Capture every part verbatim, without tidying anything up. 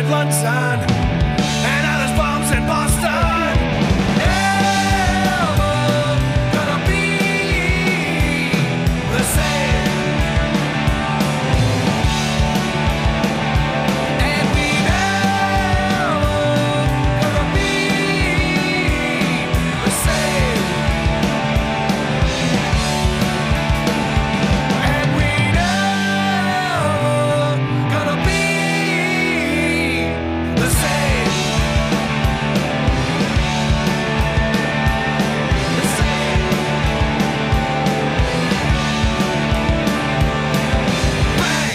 blood, son. And now there's bombs in Boston. Never gonna be the same. And we never gonna be the same. And we never gonna be the same. The same. Bang!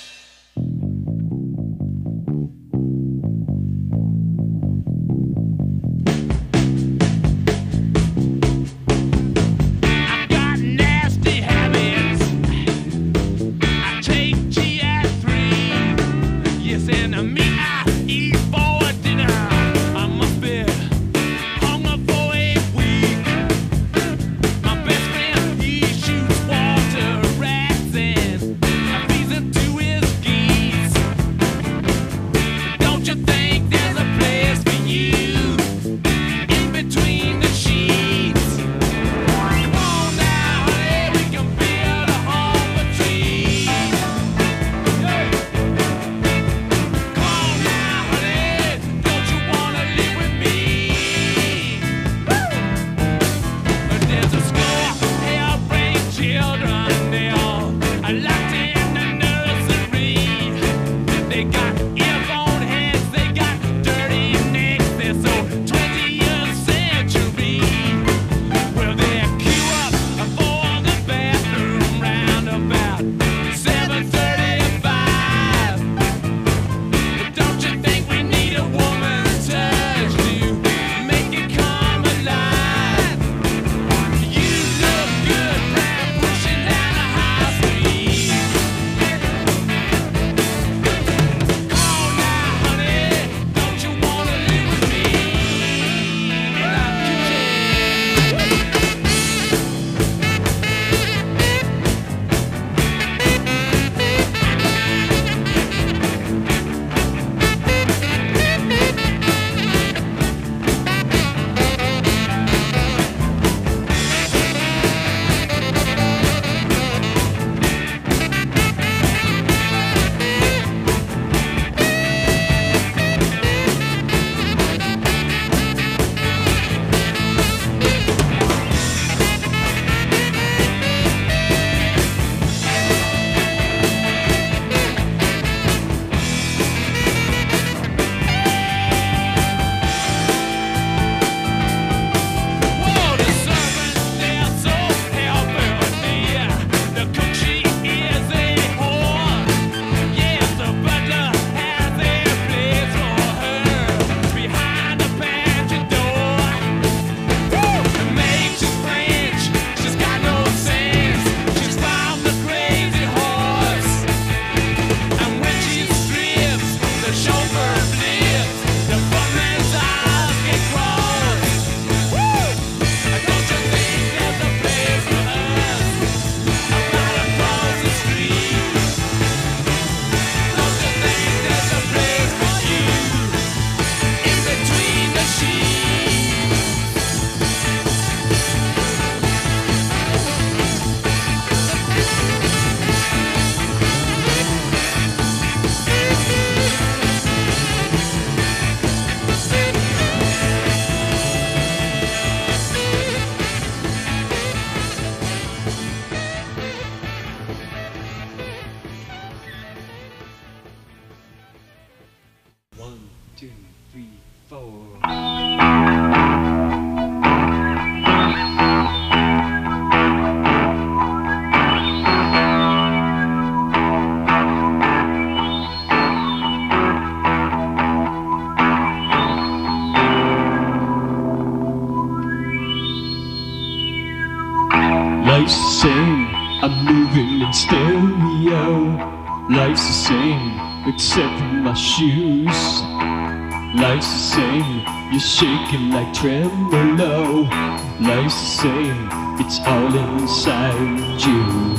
I've got nasty habits. I take G I three. Yes, and me I eat for dinner. I must be hungry for a week. My best friend, he shoots water rats and feeds them to his geese. Don't you think there's a place for you in between the sheets? Come on now, honey, we can build a home for trees. Come on now, honey, don't you wanna live with me? There's a score hair-brained children, they all are locked in the nursery. They got earphone heads, they got dirty necks, they're so twentieth century. Well, they're queue up for the bathroom round about seven thirty-five. But don't you think we need a woman's touch to make it come alive? You look good, Brad, pushing down the high street. Come on now, honey, don't you wanna live with me in our kitchen? Whoa, the servants, they're so helplessly. The cook, she is a whore. Yes, the butler has a place for her behind the pantry door. The maid, she's French, she's got no sense. She's found the crazy horse. And when she strips, the chauffeur flips. The footman's eyes get crossed. Don't you think there's a place for us right across the street? Don't you think there's a place for you in between the sheets? One, two, three, four. Life's the same, I'm moving in stereo. Life's the same, except for my shoes. Life's the same, you're shaking like tremolo. Life's the same, it's all inside you.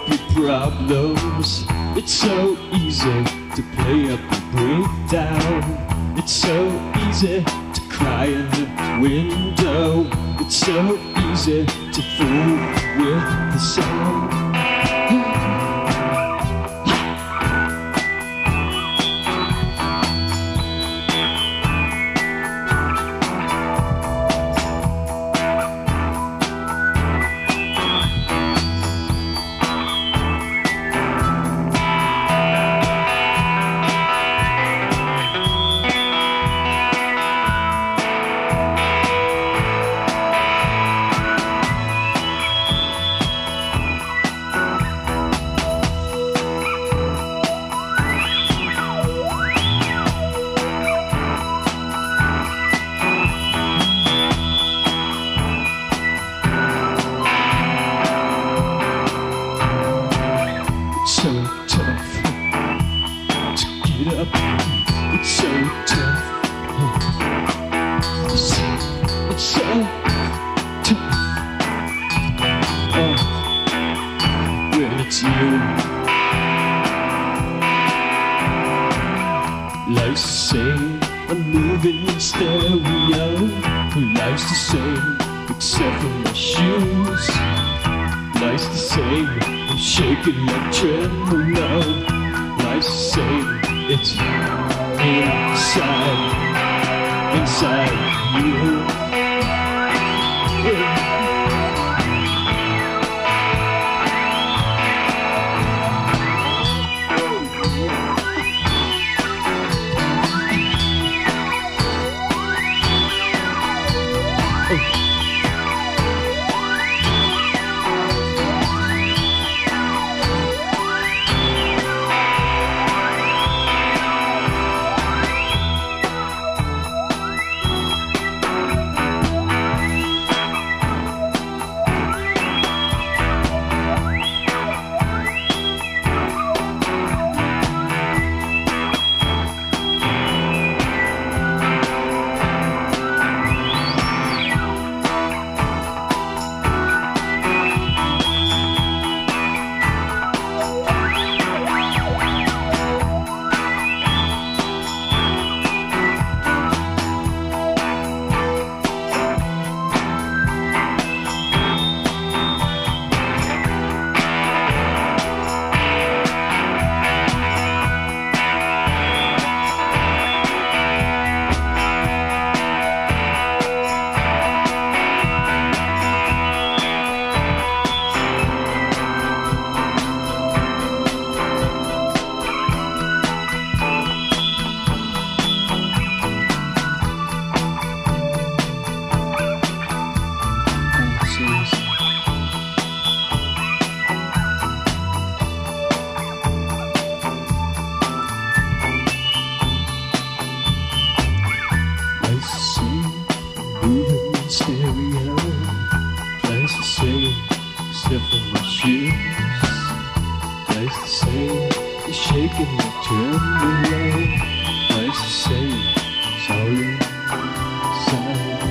your problems. It's so easy to play up the breakdown. It's so easy to cry in the window. It's so easy to fool with the sound. So tough to get up. It's so tough. It's, it's so tough. Oh, when it's you. Life's the same. I'm moving in stereo. Life's the same, except for my shoes. Life's the same. I'm shaking like tremolo. Life's the same. It's inside, inside you. Yeah. Stereo, place the same, except for my shoes. Place the same, you're shaking like tremolo. Place the same, it's all inside you.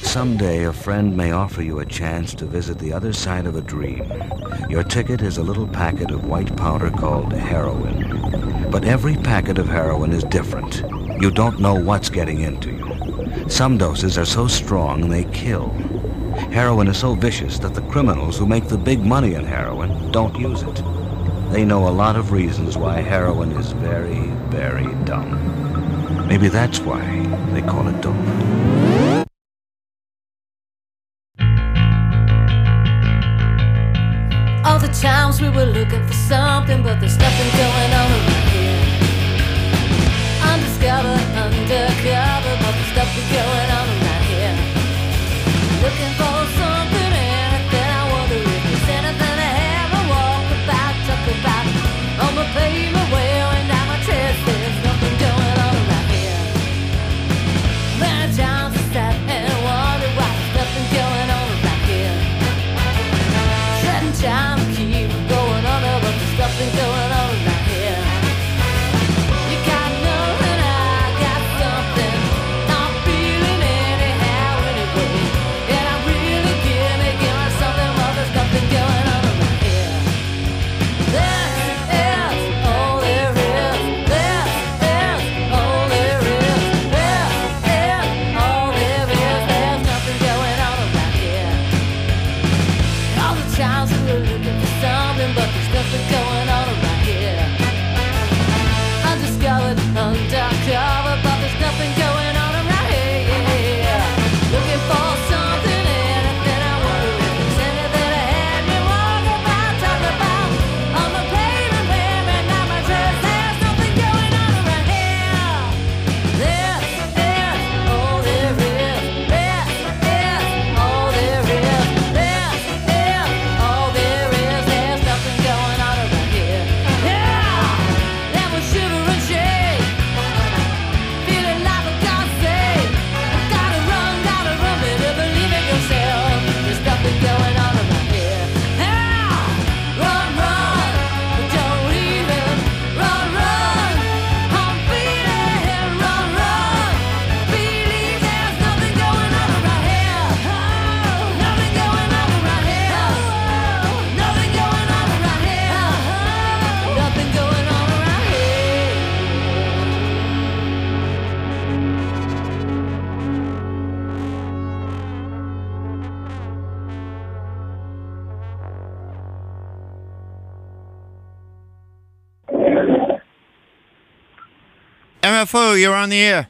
someday a friend may offer you a chance to visit the other side of a dream. Your ticket is a little packet of white powder called heroin. But every packet of heroin is different. You don't know what's getting into you. Some doses are so strong they kill. Heroin is so vicious that the criminals who make the big money in heroin don't use it. They know a lot of reasons why heroin is very, very dumb. Maybe that's why they call it dope. All the times we were looking for something, but there's nothing going on around here. Undiscovered, undercover, but there's nothing going on around here. Looking for something, anything, I wonder if there's anything I ever walk about, talk about. On my pavement, wearing down my chest, there's nothing going on around here. Many times I sat and wondered why there's nothing going on around here. Setting time to keep going on, but there's nothing going on around here. You got nothing, I got something. I'm feeling anyhow anyway. And I really give me, give me something, well there's nothing going on around here. This is all there is. This is all there is. This is all there is. There's nothing going on around here. All the times we were looking for something, but there's nothing going on around here. Undiscovered, undercover, but there's nothing going on around here. Looking for something, anything, I wonder if there's anything I had me walk about, talk about. On the pavement, wearing down my dress, there's nothing going on around here. This is all there is. This is all there is. This is all there is. There's nothing going on around here. Yeah, then we shiver and shake, feeling like a god save. Gotta run, gotta run, better believe in yourself. There's nothing going on around here. Yeah, run, run, but don't even run, run. I'm beating, run, run. Believe there's nothing going on around here. Oh, nothing going on around here. Oh, nothing going on around here. Oh, nothing going on around here. M F O, you're on the air.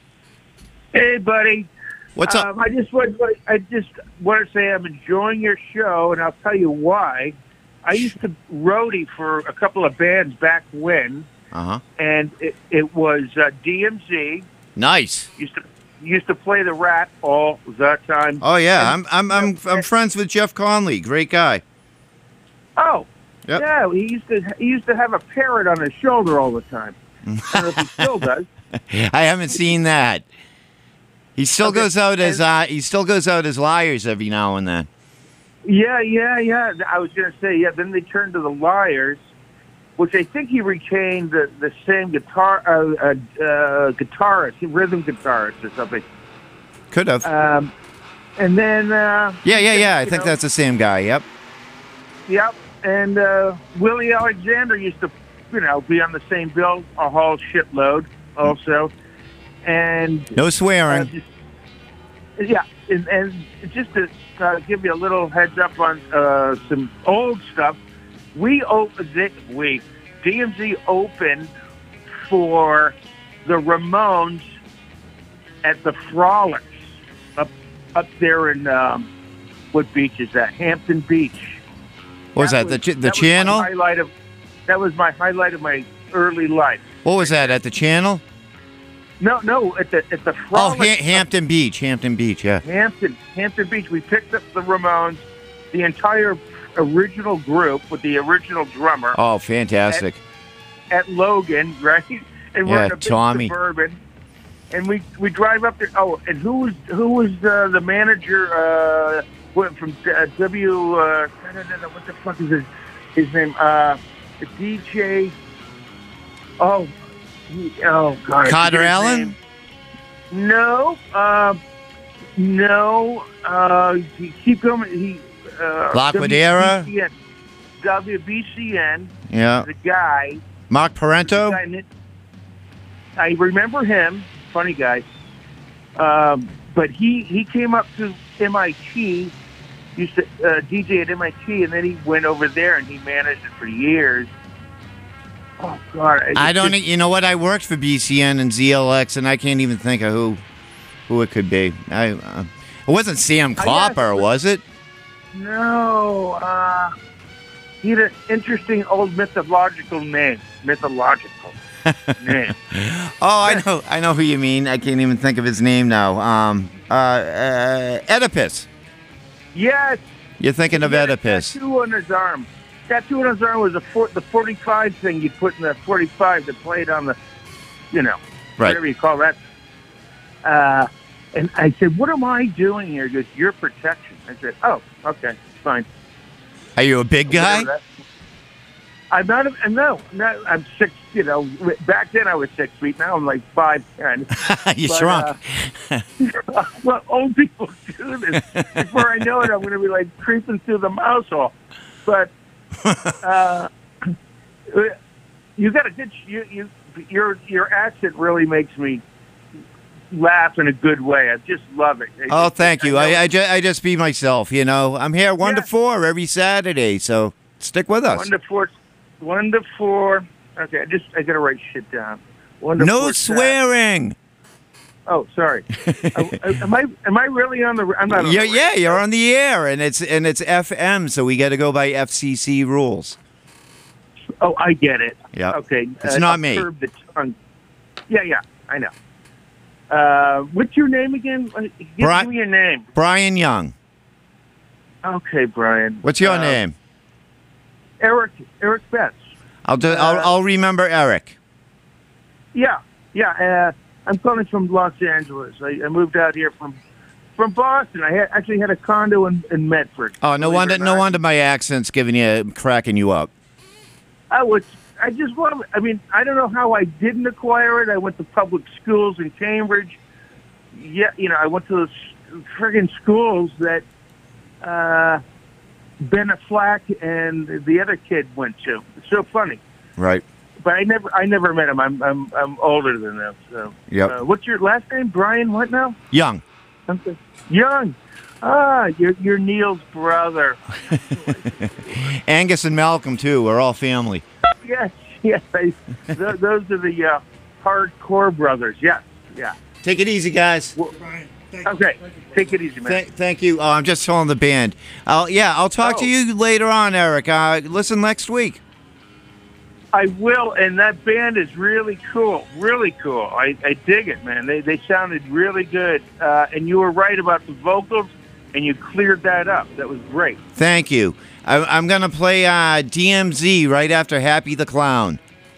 Hey, buddy. What's up? Um, I just want I just want to say I'm enjoying your show, and I'll tell you why. I used to roadie for a couple of bands back when, Uh-huh. and it, it was uh, D M Z. Nice. Used to used to play the Rat all the time. Oh yeah, I'm I'm I'm I'm friends with Jeff Conley. Great guy. Oh, Yep. yeah. He used to he used to have a parrot on his shoulder all the time. I don't know if he still does. I haven't seen that. He still Okay, goes out as and- uh, he still goes out as Liars every now and then. Yeah, yeah, yeah. I was going to say, yeah, then they turned to the Liars, which I think he retained the, the same guitar, uh, uh, uh, guitarist, rhythm guitarist or something. Could have. Um, and then... Uh, yeah, yeah, yeah. I you think know, that's the same guy. Yep. Yep. And uh, Willie Alexander used to, you know, be on the same bill, a whole shitload also. And... No swearing. Uh, just, yeah, and, and just to uh, give you a little heads up on uh, some old stuff, we opened, we D M Z opened for the Ramones at the Frolics up up there in um, what beach is that? Hampton Beach. What was that? The ch- the that channel? Was my highlight of, that was my highlight of my early life. What was that at the channel? No, no, at the at the Oh, Frolics. ha- Hampton Beach. Hampton Beach. Yeah. Hampton, Hampton Beach. We picked up the Ramones, the entire original group with the original drummer Oh, fantastic. at Logan, right? And we're Yeah, in a big Tommy. Suburban, and we we drive up there. Oh, and who was who was uh, the manager uh, what- from uh, W? Uh, no, no, no, no, what the fuck is his his name? Uh, D J. Oh, he, oh God. I Carter forget his Allen? name. No. Um, No, uh, he keep going. He uh, Laquadera? W B C N, W B C N. Yeah. The guy. Mark Parento? the guy in- I remember him. Funny guy. Um, but he he came up to M I T. Used to uh, D J at M I T, and then he went over there and he managed it for years. Oh God! it's I don't. just- You know what? I worked for B C N and Z L X, and I can't even think of who, who it could be. I. Uh, it wasn't Sam I Copper, guess- was it? No. Uh, he had an interesting old mythological name. Mythological name. Oh, I know. I know who you mean. I can't even think of his name now. Um. Uh. uh Oedipus. Yes. You're thinking of He had a Oedipus. Tattoo on his arm. Tattoo on his arm was a for, the forty-five thing you put in the forty-five that played on the, you know, Right. whatever you call that. Uh, and I said, "What am I doing here?" He goes, "Your protection." I said, "Oh, okay, fine." Are you a big guy? Whatever that- I'm not. A, no, not, I'm six. You know, back then I was six feet. Now I'm like five ten. you But, shrunk. uh, well, old people do this. Before I know it, I'm going to be like creeping through the mouse hole. But uh, you got a good. You, you your your accent really makes me laugh in a good way. I just love it. Oh, thank you. I know- I, ju- I just be myself. You know, I'm here one to Yeah. four every Saturday, so stick with us. One to four. One to four. Okay, I just I got to write shit down. One to No four, swearing. Oh, sorry. Uh, am I am I really on the? I'm not. On Yeah, the yeah, you're on the air, and it's and it's F M, so we got to go by F C C rules. Oh, I get it. Yeah. Okay. It's uh, not I'll me. curb the tongue. Yeah, yeah, I know. Uh, what's your name again? Uh, Give, Bri- give me your name. Brian Young. Okay, Brian. What's your Uh, name? Eric. Eric Betts. I'll do. I'll, uh, I'll remember Eric. Yeah, yeah. Uh, I'm calling from Los Angeles. I, I moved out here from from Boston. I had, actually had a condo in, in Medford. Oh, no believe it wonder. or No not. wonder my accent's giving you, cracking you up. I was. I just want. I mean, I don't know how I didn't acquire it. I went to public schools in Cambridge. Yeah, you know, I went to those friggin' schools that uh, Ben Affleck and the other kid went to. It's so funny. Right. But I never, I never met him. I'm, I'm, I'm older than them. So, Yep. uh, what's your last name? Brian? What now? Young. Something. Young. Ah, you're, you're Neil's brother. Angus and Malcolm too. We're all family. Yes, yes. I, th- those are the uh, hardcore brothers. Yes, yeah. Take it easy, guys. Okay, take it easy, man. Th- thank you. Oh, I'm just telling the band. I'll, yeah, I'll talk to Oh. you later on, Eric. Uh, listen next week. I will, and that band is really cool, really cool. I, I dig it, man. They they sounded really good, uh, and you were right about the vocals, and you cleared that up. That was great. Thank you. I, I'm going to play uh, D M Z right after Happy the Clown.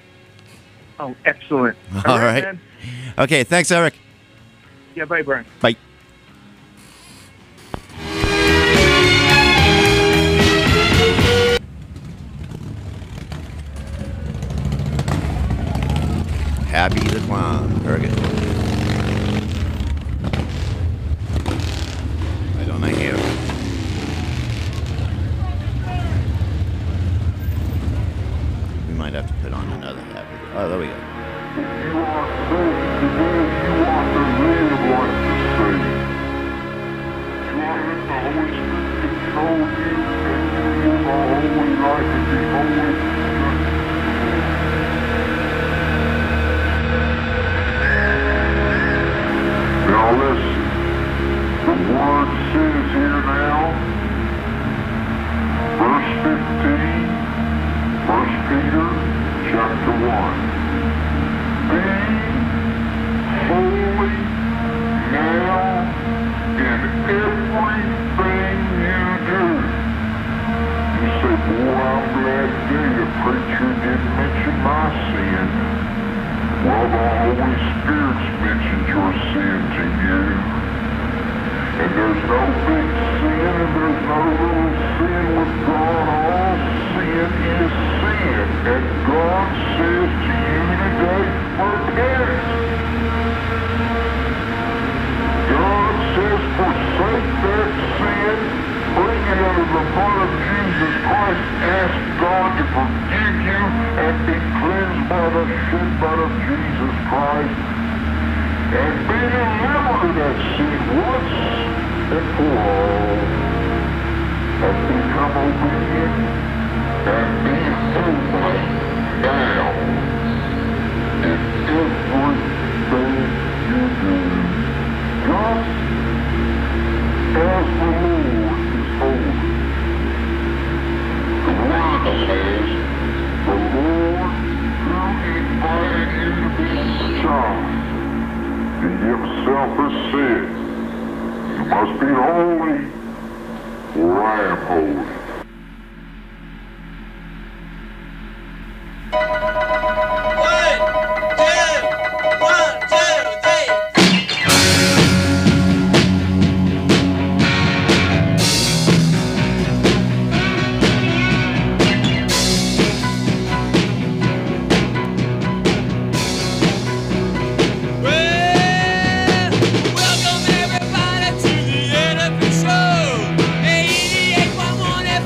Oh, excellent. All right. man. Okay, thanks, Eric. Yeah, bye, Brian. Bye. Happy the Clown. Very good. I don't know here. We might have to put on another happy. Oh, there we go. Now listen, the word says here now, verse fifteen, First Peter chapter one. Be holy now in everything you do. You say, boy, I'm glad today the preacher didn't mention my sin. Well, the Holy Spirit's mentioned your sin to you. And there's no big sin and there's no little sin with God. All sin is sin. And God says to you today, repent. God says, forgive you and be cleansed by the shed blood of Jesus Christ and be delivered of sin once and for all and become obedient and be holy now in everything you do, just as the Lord is holy. The Word says, the Lord who invited you to be Son, He Himself has said, you must be holy, for I am holy. Welcome everybody to the N F L show. eighty-eight point one F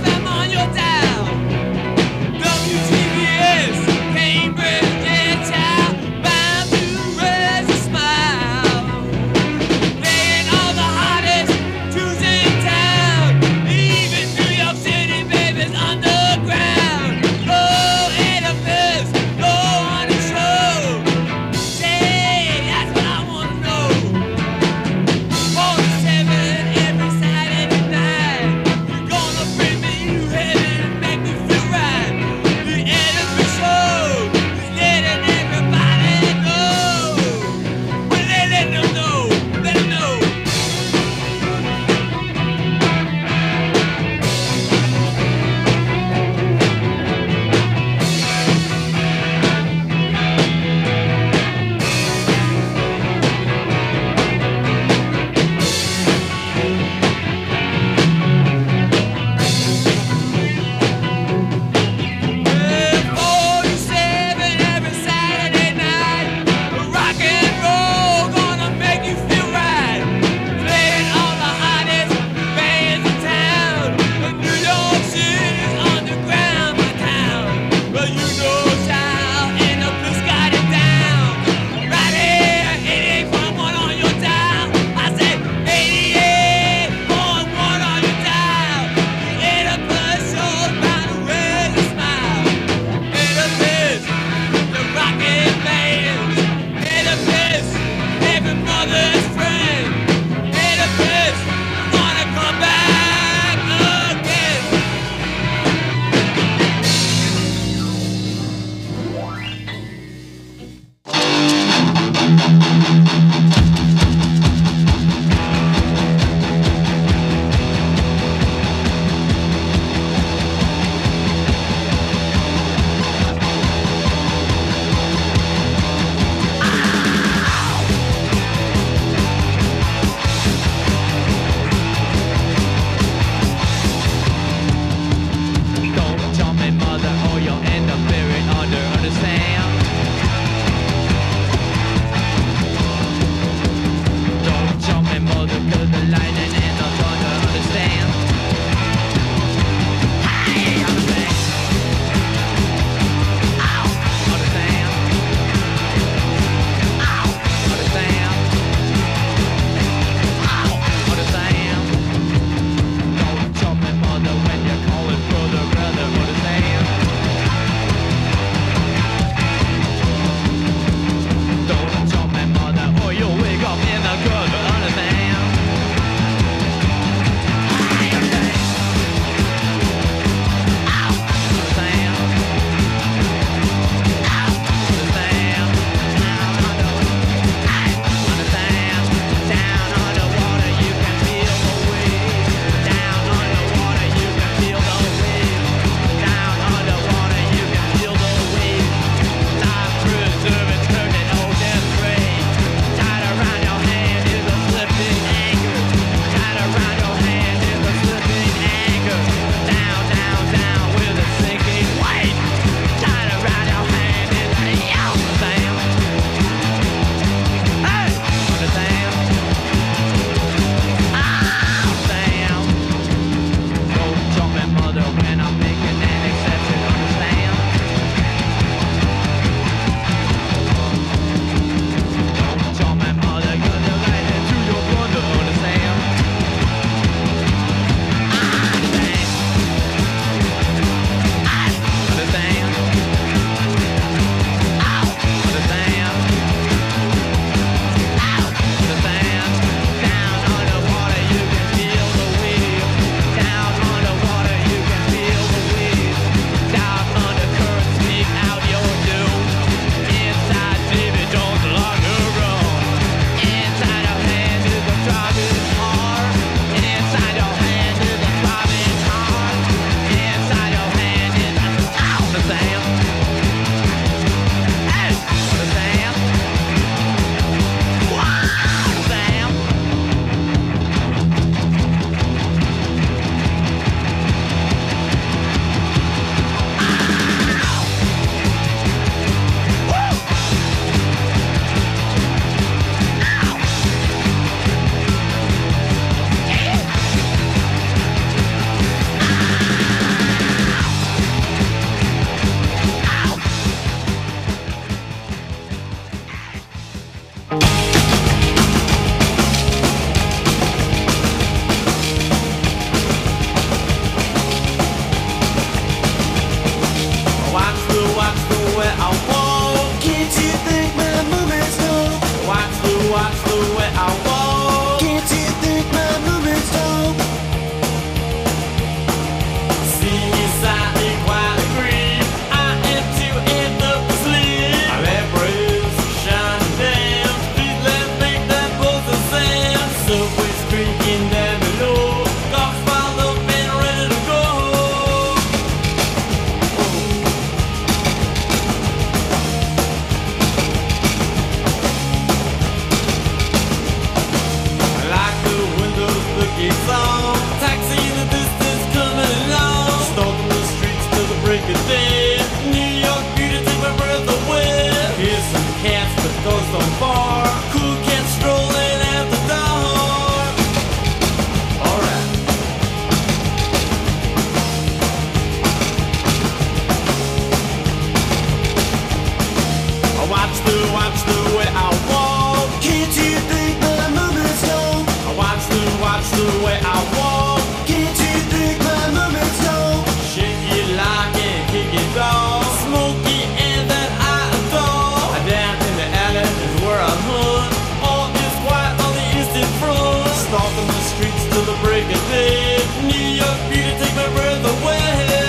watch the way I walk. Can't you think my movement's dope? Shake it like and kick it off. Smoky air that I adore. Down in the alley is where I hunt. All is quiet on the eastern front. Stalking the streets till the break of day. New York beauty take my breath away.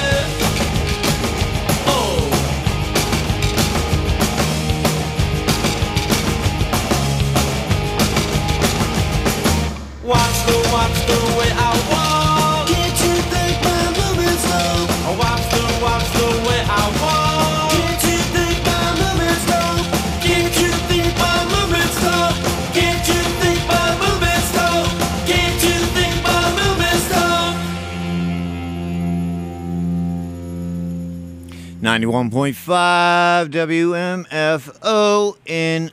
Watch the, watch the way I walk. Can't you think my movement's dope? Watch the, watch the way I walk. Can't you think my movement's dope? Can't you think my movement's dope? Can't you think my movement's dope? Can't you think my movement's dope? ninety-one point five W M F O in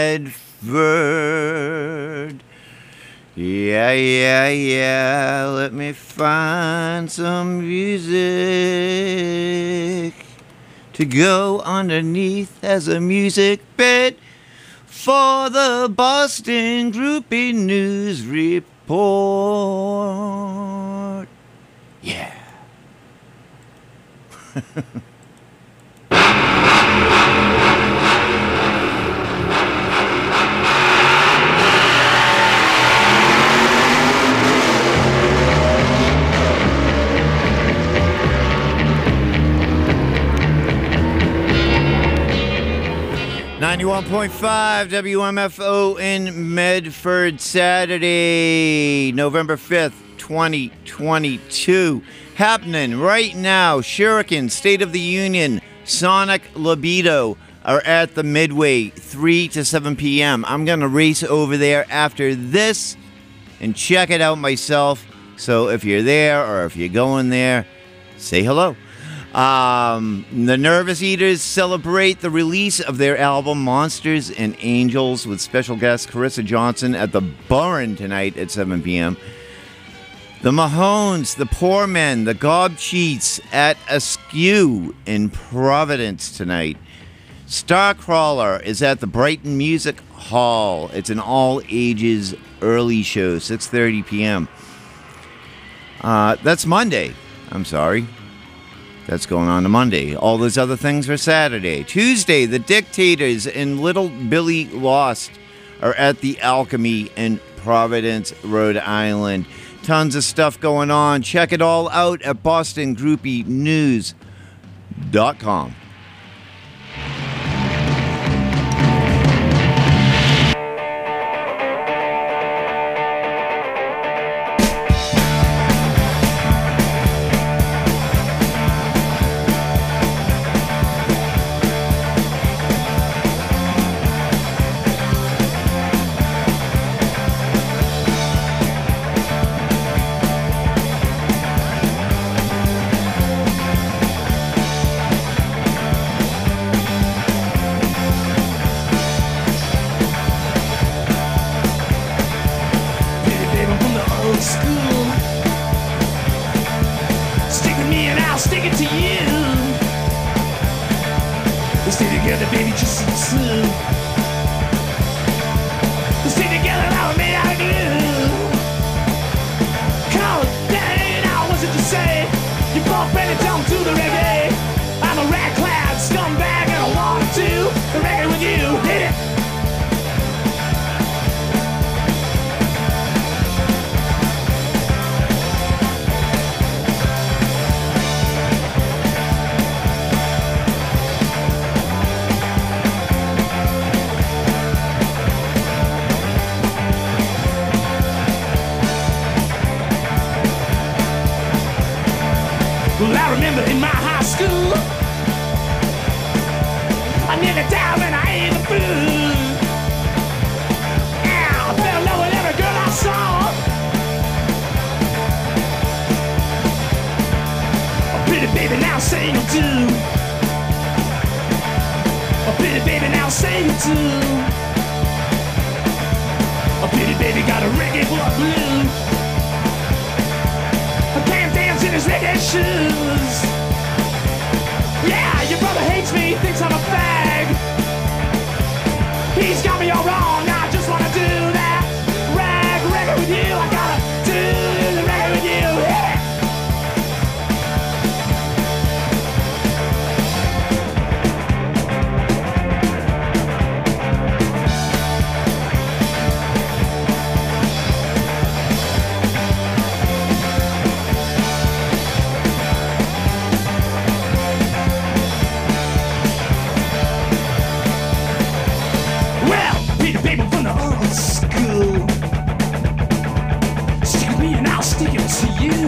Medford. Yeah, yeah, yeah, let me find some music to go underneath as a music bed for the Boston Groupie News Report. Yeah. ninety-one point five W M F O in Medford, Saturday, November fifth, twenty twenty-two. Happening right now, Shuriken, State of the Union, Sonic Libido are at the Midway, three to seven p.m. I'm going to race over there after this and check it out myself. So if you're there or if you're going there, say hello. Um, the Nervous Eaters celebrate the release of their album Monsters and Angels with special guest Carissa Johnson at the Burren tonight at seven p.m. The Mahones, the Poor Men, the Gob Cheats at Askew in Providence tonight. Starcrawler is at the Brighton Music Hall. It's an all-ages early show, six thirty p.m. Uh, that's Monday. I'm sorry. That's going on to Monday. All those other things are Saturday. Tuesday, the Dictators and Little Billy Lost are at the Alchemy in Providence, Rhode Island. Tons of stuff going on. Check it all out at boston groupie news dot com. Well, I remember in my high school, I nearly died when I ate the food. Yeah, I fell in love with every girl I saw. A pretty baby now single too. A pretty baby now single too. A pretty baby got a reggae blood blue. I can't dance in his reggae shoes. Yeah, your brother hates me, thinks I'm a fag. He's got me all wrong, I just wanna do that. Rag reggae with you, I gotta do me and I'll stick it to you.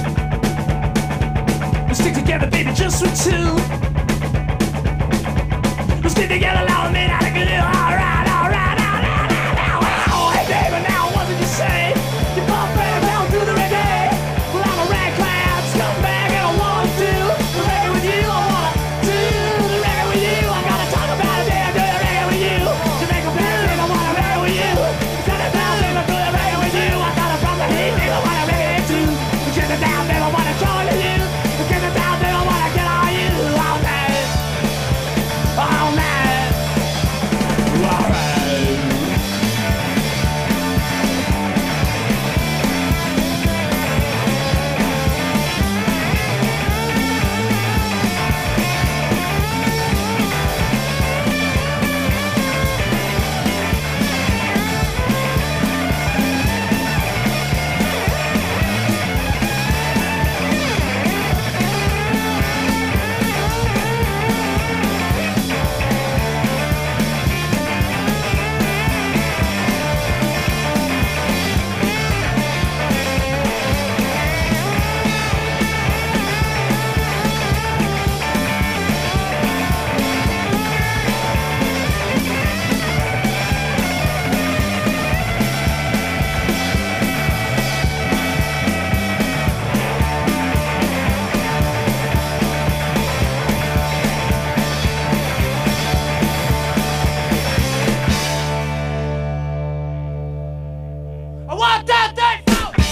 We'll stick together, baby, just for two. We'll stick together, love me, not a glue. Alright, alright, alright, alright. Oh, hey, baby, now what did you say? You bump right down through the reggae. Well, I'm a rag cloud, scumbag, and I wanna do the reggae with you. I wanna do the reggae with you. I gotta talk about it, baby, do the reggae with you. Jamaica, baby, I wanna reggae with you. Set it down, baby, do the reggae with you. I got a problem, hey, baby, I wanna reggae too. Get it down, baby, I wanna join you. Get it down, baby, I wanna get on you all night. All night. Alright. I want that thing!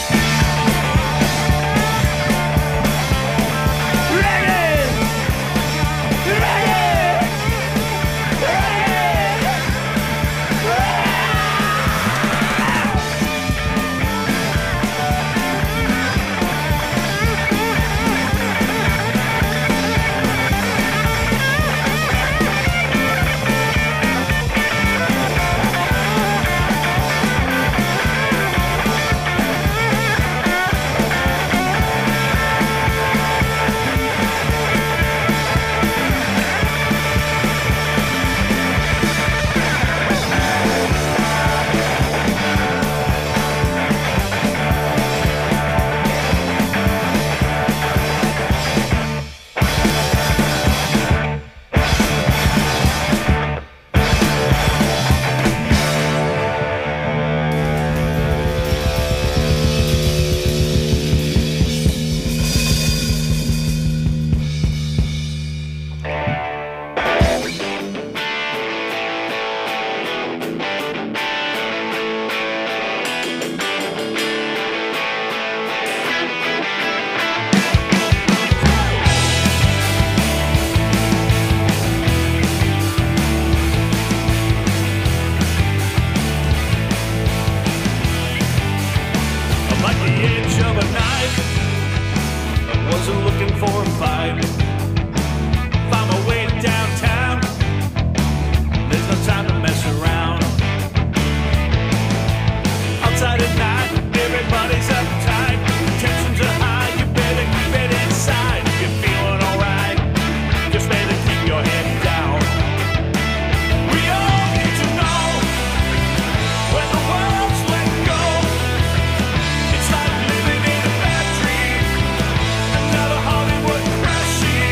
Reggae! Reggae! I'm like the edge of a knife. I wasn't looking for a fight. Found my way downtown. There's no time to mess around. Outside at night, everybody's uptight. Tensions are high, you better keep it inside. If you're feeling alright, just better keep your head down. We all need to know when the world's let go. It's like living in a bad dream. Another Hollywood crashing.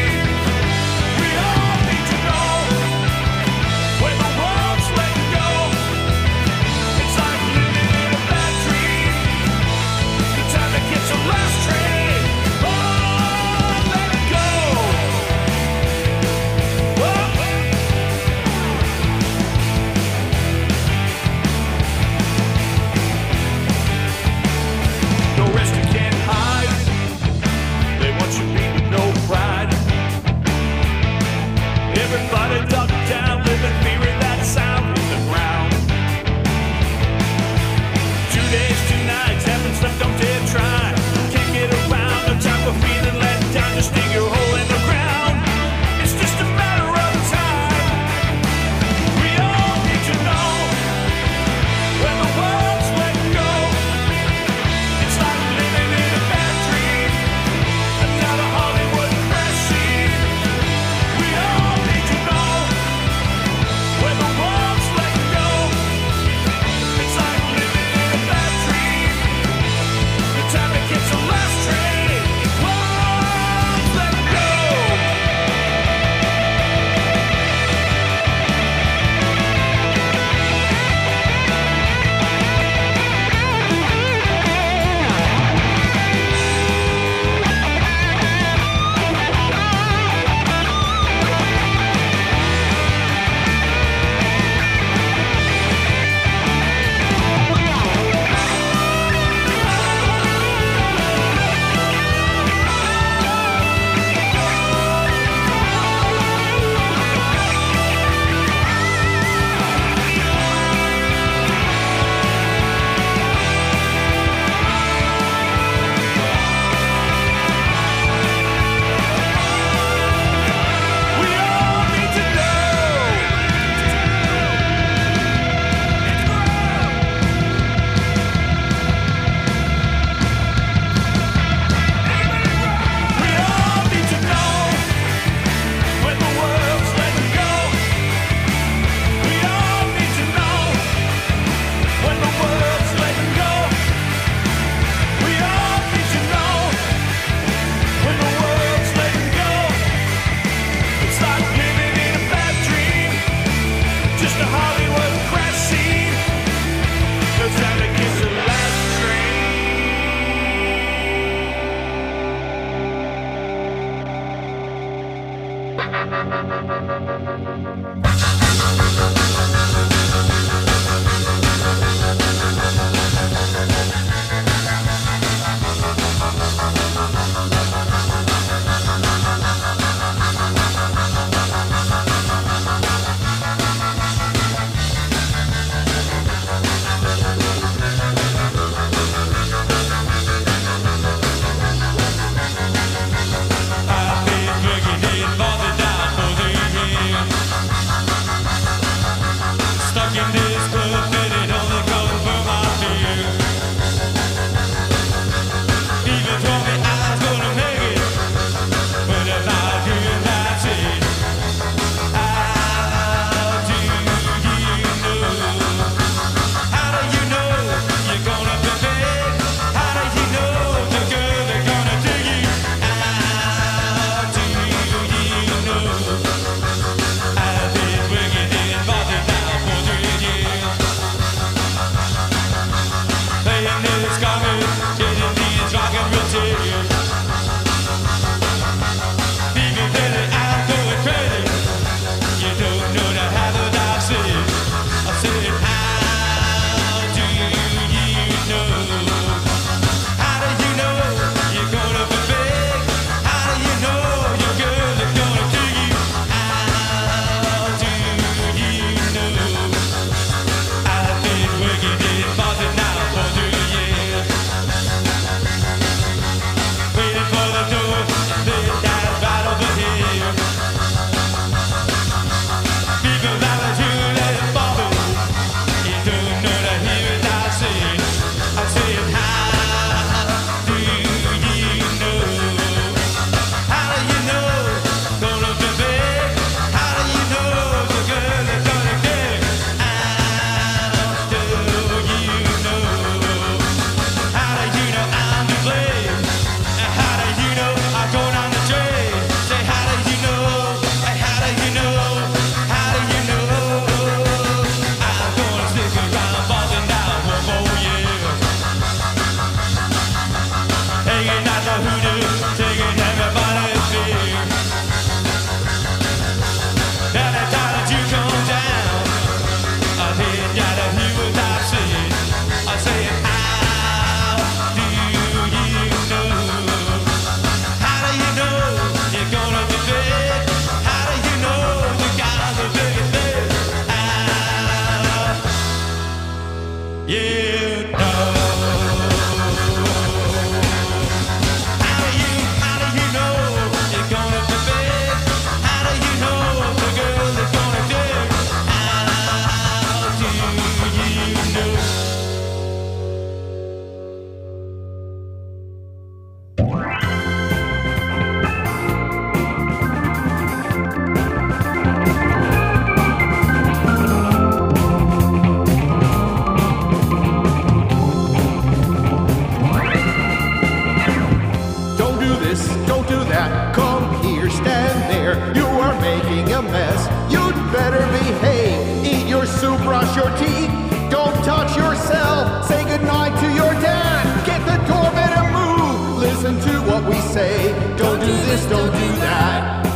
brush your teeth. Don't touch yourself. Say goodnight to your dad. Get the doorbell and move. Listen to what we say. Don't do this, don't do that.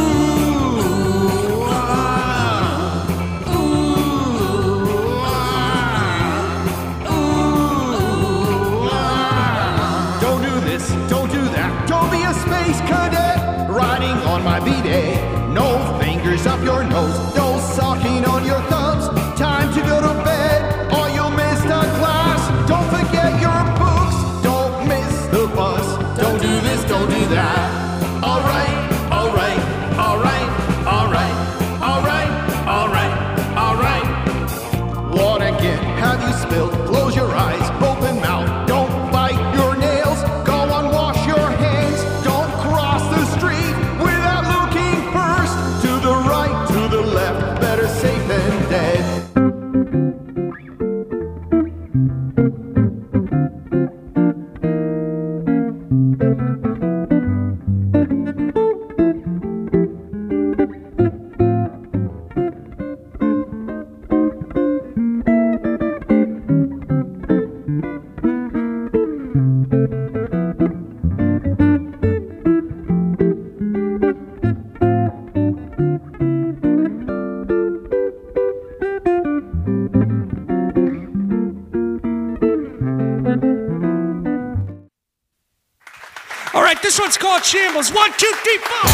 Ooh, ah, ooh, ah, ooh, ah. Don't do this, don't do that. Don't be a space cadet riding on my B-Day. No fingers up your nose, no sucking on your thumbs. Time to go to bed, or you'll miss the class. Don't forget your books, don't miss the bus. Don't do this, don't do that. Alright, alright, alright, alright, alright, alright, alright. What again have you spilled? Close your eyes, open mouth. Don't bite your nails, go on, wash your hands. Don't cross the street without looking first. To the right, to the left, better safe than dead. right, this one's called Shambles. One, two, three, four.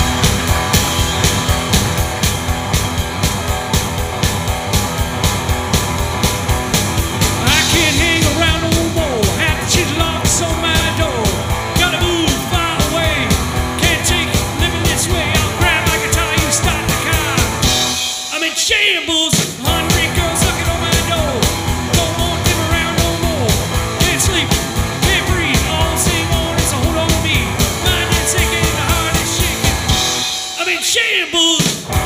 I can't hang around no more. Half the shit locks on my door. Gotta move far away. Can't take living this way. I'll grab my guitar, you start the car. I'm in shambles. Hungry girls looking on my door. Don't want them around no more. Can't sleep, can't breathe. All the same on is a hold on me. Mind is sinking, the heart is shaking. I'm in shambles.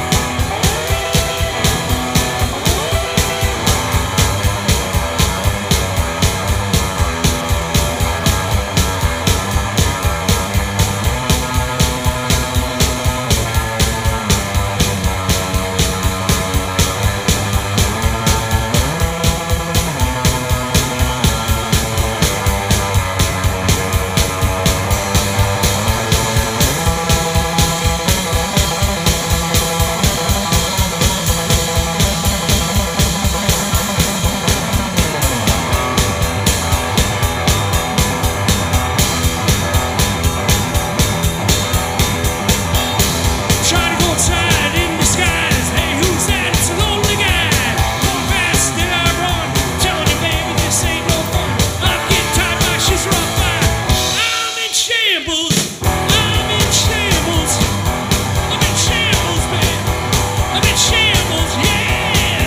Trying to go outside in disguise. Hey, who's that? It's a lonely guy. Going fast, then I run. Telling you, baby, this ain't no fun. I'm getting tired, my shoes are on fire. I'm in shambles. I'm in shambles. I'm in shambles, man. I'm in shambles, yeah.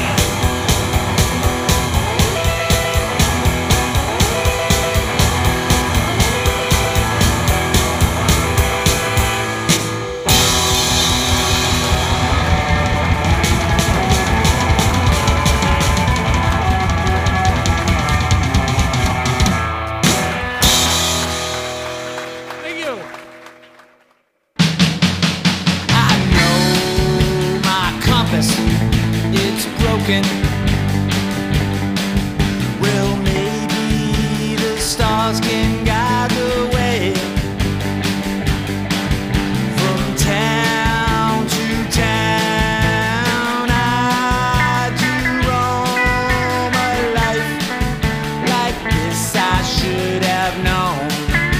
Thank you. I know my compass, it's broken. Well, maybe the stars can guide the way. From town to town, I do roam a life like this. I should have known.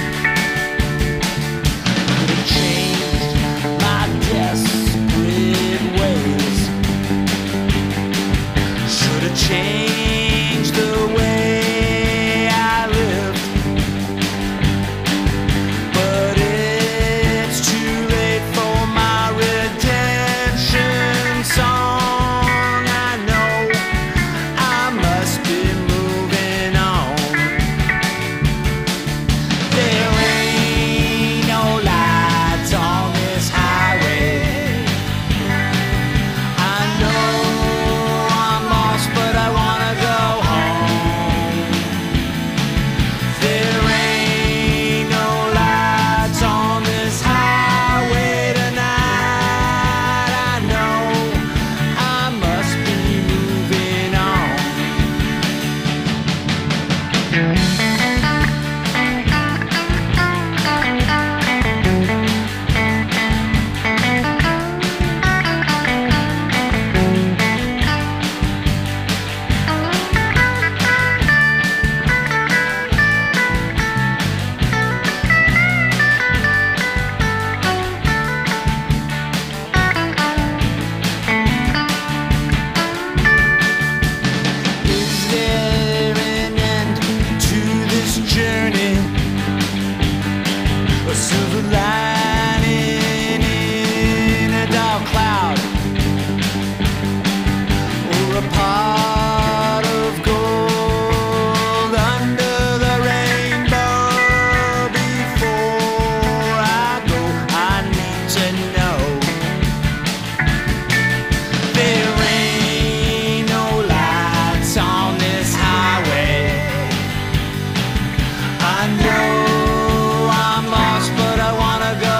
Could've changed my desperate ways. Should've changed the way I lived. But it's too late for my redemption song. I know I must be moving on. There ain't no lights on this highway. I know I'm lost, but I wanna go home. There ain't no lights on this highway tonight. I know I must be moving on. Is there an end to this journey? A silver lining in a dark cloud, or a pot of gold under the rainbow? Before I go, I need to know. There ain't no lights on this highway. I know I'm lost, but I wanna go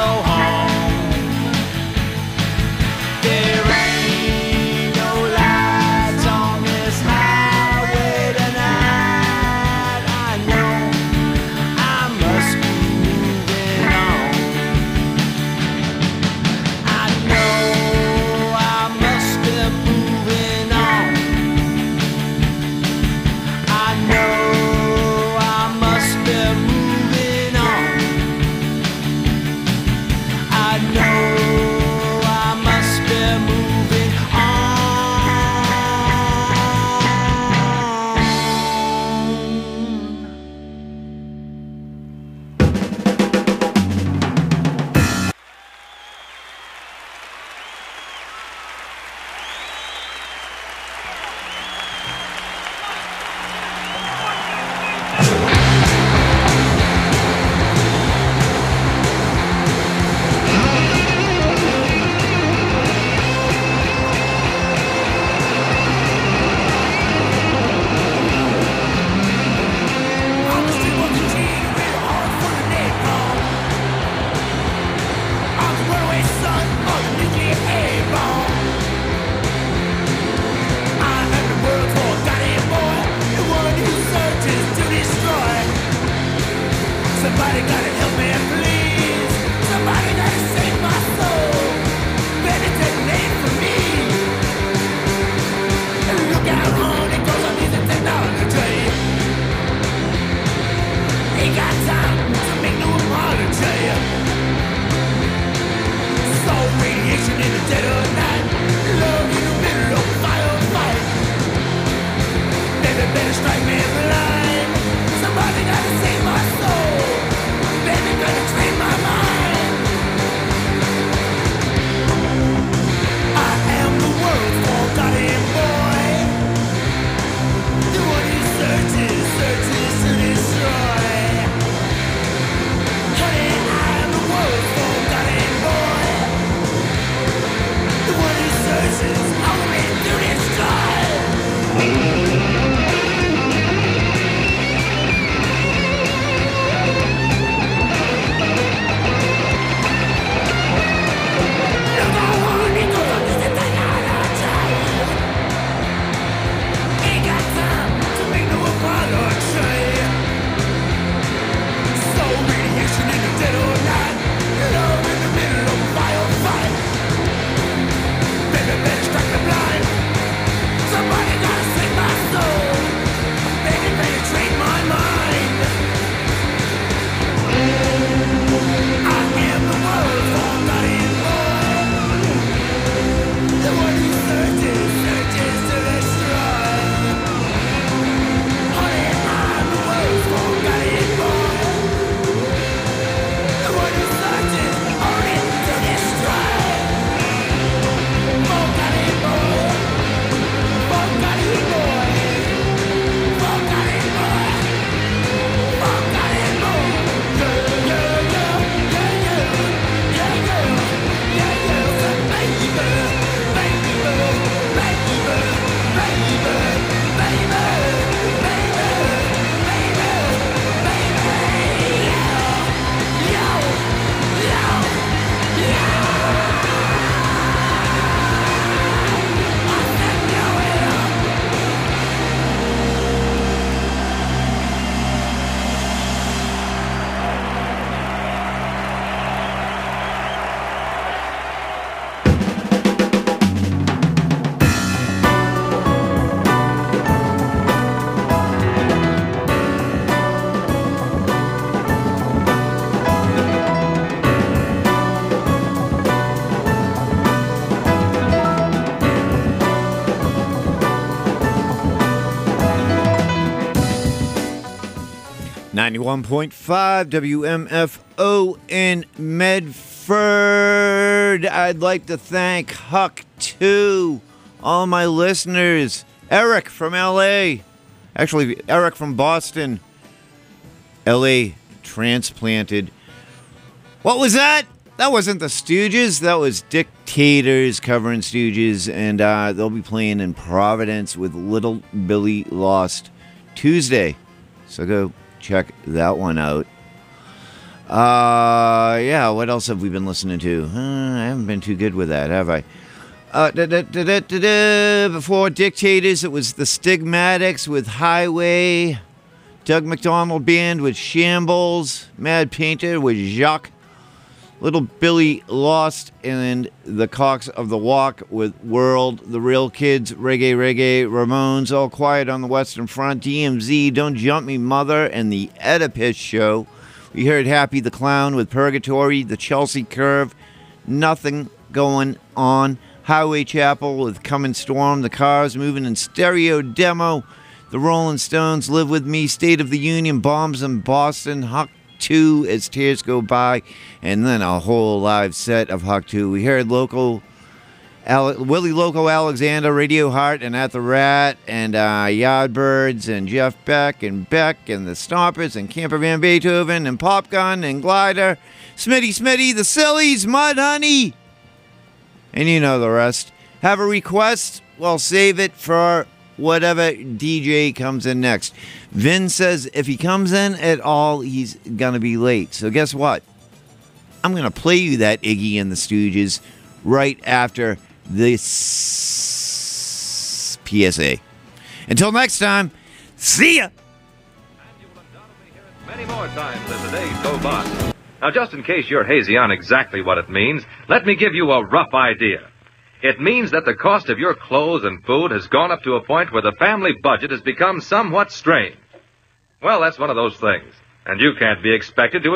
Somebody gotta help me, please. Somebody gotta save my soul. Baby, take name for me. And look out, honey, 'cause I'm using technology. Ain't got time to make no apology. Soul radiation in the dead of night. Love in the middle of a firefight. Baby, better strike me blind. Somebody gotta save my soul. Baby, better train my mind. I am the world's forgotten boy. The one who searches, searches to destroy. Honey, I am the world's forgotten boy. The one who searches only to destroy. ninety-one point five W M F O in Medford. I'd like to thank Huck two, all my listeners. Eric from L A. Actually, Eric from Boston. L A transplanted. What was that? That wasn't the Stooges. That was Dictators covering Stooges. And uh, they'll be playing in Providence with Little Billy Lost Tuesday. So go check that one out. Uh, yeah, what else have we been listening to? Uh, I haven't been too good with that, have I? Uh, da, da, da, da, da, da. Before Dictators, it was the Stigmatics with Highway. Doug McDonald Band with Shambles. Mad Painter with Jacques. Little Billy Lost, and the Cocks of the Walk with World. The Real Kids, Reggae Reggae. Ramones, All Quiet on the Western Front. D M Z, Don't Jump Me Mother, and the Oedipus Show. We heard Happy the Clown with Purgatory. The Chelsea Curve, Nothing Going On. Highway Chapel with Come and Storm. The Cars Moving in Stereo Demo. The Rolling Stones, Live With Me. State of the Union, Bombs in Boston. Huck two as Tears Go By, and then a whole live set of Huck two. We heard local Ale- Willie Loco Alexander, Radio Heart, and At the Rat, and uh, Yardbirds, and Jeff Beck, and Beck, and the Stompers, and Camper Van Beethoven, and Pop Gun, and Glider, Smitty Smitty, the Sillies, Mud Honey, and you know the rest. Have a request? Well, save it for whatever D J comes in next. Vin says if he comes in at all, he's going to be late. So guess what? I'm going to play you that Iggy and the Stooges right after this P S A. Until next time, see ya! many more times as the days go by. Now, just in case you're hazy on exactly what it means, let me give you a rough idea. It means that the cost of your clothes and food has gone up to a point where the family budget has become somewhat strained. Well, that's one of those things, and you can't be expected to